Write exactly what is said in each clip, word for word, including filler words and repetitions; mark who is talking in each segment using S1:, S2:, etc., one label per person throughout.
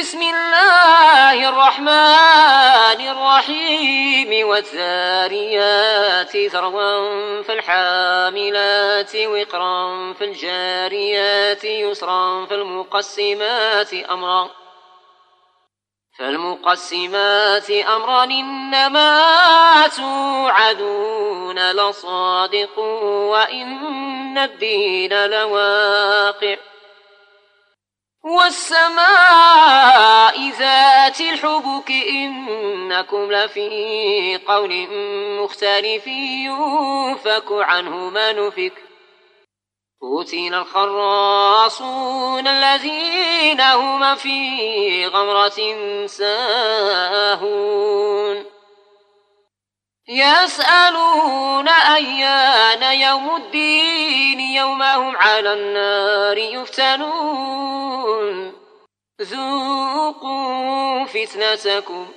S1: بسم الله الرحمن الرحيم والذاريات ذروا فالحاملات وقرا فالجاريات يسرا فالمقسمات أمرا فالمقسمات أمرا إنما توعدون لصادق وإن الدين لواقع والسماء ذات الحبك إنكم لفي قول مختلف يؤفك عنه ما نفك قتل الخراصون الذين هم في غمرة ساهون يسألون أيان يوم الدين يوم هم على النار يفتنون ذوقوا فتنتكم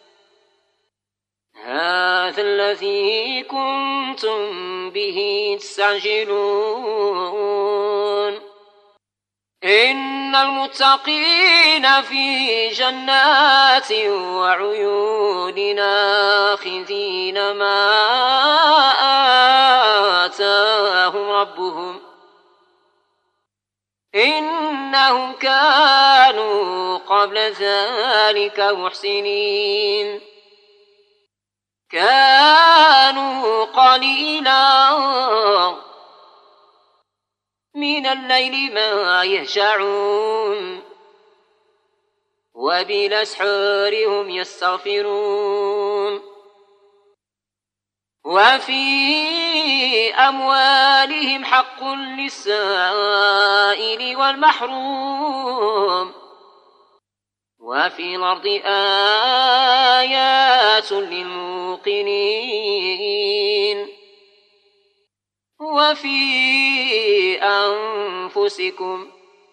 S1: هذا الذي كنتم به تستعجلون إن المتقين في جنات وعيون آخذين ما آتاهم ربهم إنهم كانوا قبل ذلك محسنين كانوا قليلا من الليل ما يهجعون وبالأسحار هم يستغفرون وفي أموالهم حق للسائل والمحروم وفي الأرض آيات للموقنين وفي أنفسكم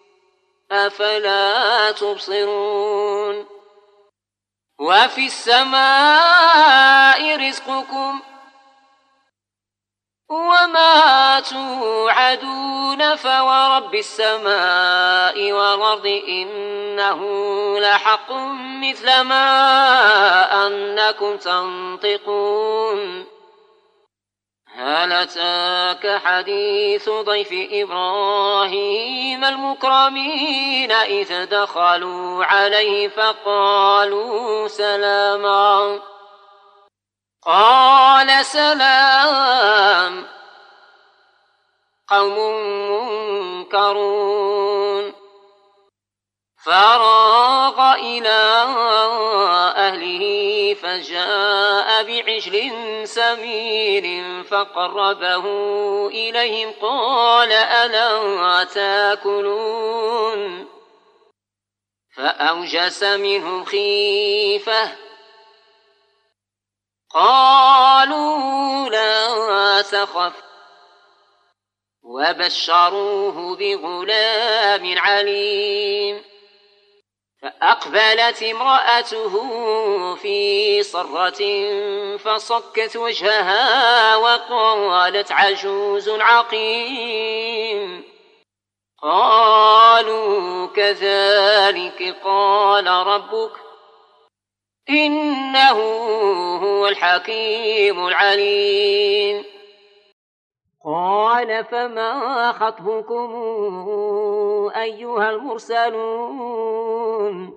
S1: أفلا تبصرون وفي السماء رزقكم وما توعدون فورب السماء والأرض إنه لحق مثل ما أنكم تنطقون هل أتاك حديث ضيف إبراهيم المكرمين إذ دخلوا عليه فقالوا سلاما قال سلام قوم منكرون فراغ إلى أهله فجاء بعجل سمين فقربه إليهم قال ألا تاكلون فأوجس منهم خيفة قالوا لا تخف وبشروه بغلام عليم فأقبلت امرأته في صرة فصكت وجهها وقالت عجوز عقيم قالوا كذلك قال ربك إنه هو الحكيم العليم قال فما خطبكم أيها المرسلون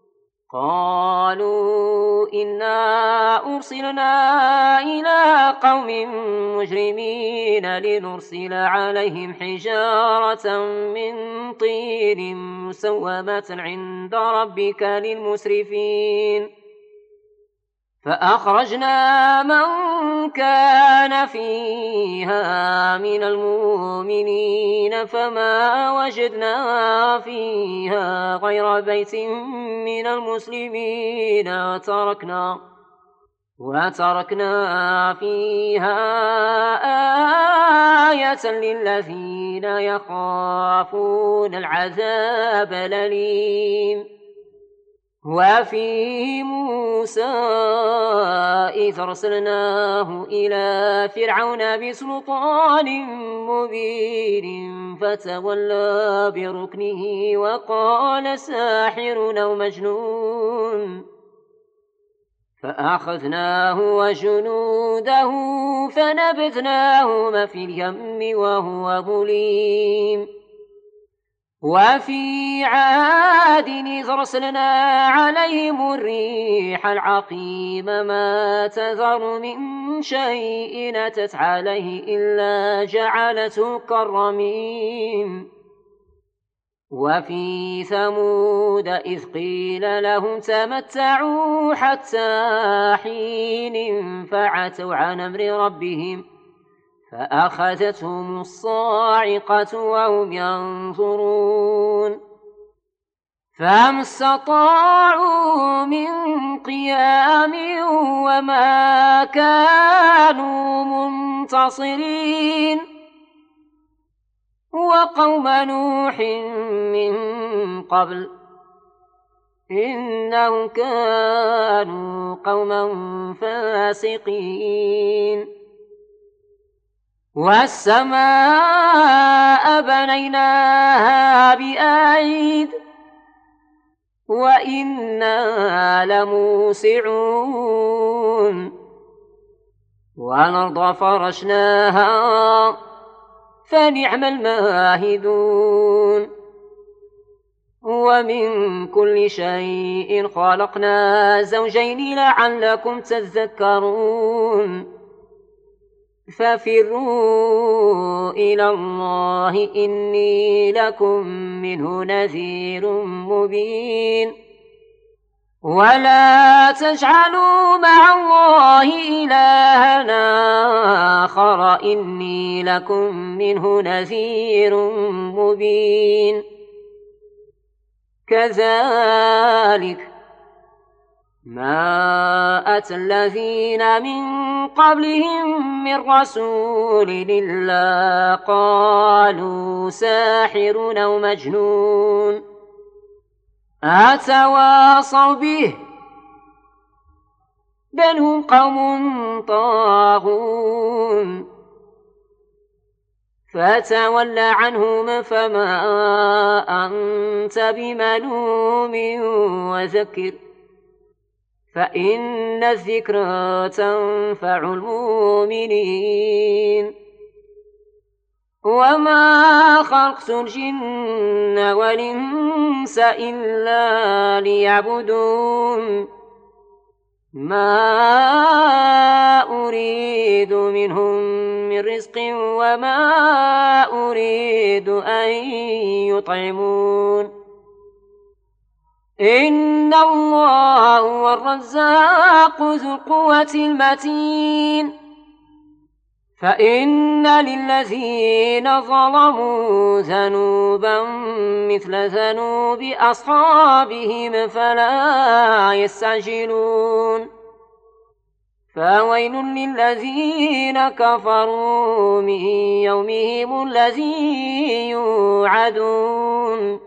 S1: قالوا إنا أرسلنا إلى قوم مجرمين لنرسل عليهم حجارة من طين مسومة عند ربك للمسرفين فأخرجنا من كان فيها من المؤمنين فما وجدنا فيها غير بيت من المسلمين وتركنا وتركنا فيها آية للذين يخافون العذاب الأليم وفي موسى إذ أرسلناه إلى فرعون بسلطان مبين فتولى بركنه وقال ساحر أو مجنون فأخذناه وجنوده فنبذناهما في اليم وهو مليم. وفي عاد إذ أرسلنا عليهم الريح العقيم ما تذر من شيء أتت عليه إلا جعلته كالرميم. وفي ثمود إذ قيل لهم تمتعوا حتى حين فعتوا عن أمر ربهم فأخذتهم الصاعقة وهم ينظرون فما استطاعوا من قيام وما كانوا منتصرين. وقوم نوح من قبل إنهم كانوا قوما فاسقين. والسماء بنيناها بأيد وإنا لموسعون. والأرض فرشناها فنعم الماهدون. ومن كل شيء خلقنا زوجين لعلكم تذكرون. ففروا إلى الله إني لكم منه نذير مبين. ولا تجعلوا مع الله إلهًا آخر إني لكم منه نذير مبين. كذلك ما أتى الذين من قبلهم من رسول إلا قالوا ساحر أو مجنون أتواصوا به بل هم قوم طاغون. فتول عنهم فما أنت بملوم وذكر فإن الذكرى تنفع المؤمنين. وما خلقت الجن والإنس إلا ليعبدون ما أريد منهم من رزق وما أريد أن يطعمون. إن الله هو الرزاق ذو القوة المتين. فإن للذين ظلموا ذنوبا مثل ذنوب أصحابهم فلا يستعجلون. فويل للذين كفروا من يومهم الذي يوعدون.